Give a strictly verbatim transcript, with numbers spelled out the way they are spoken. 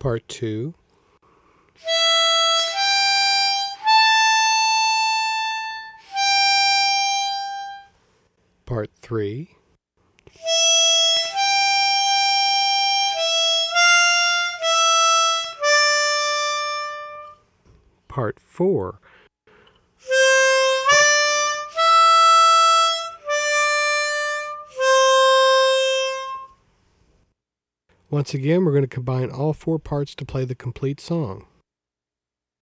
Part two. Part three. Part four. Once again, we're going to combine all four parts to play the complete song.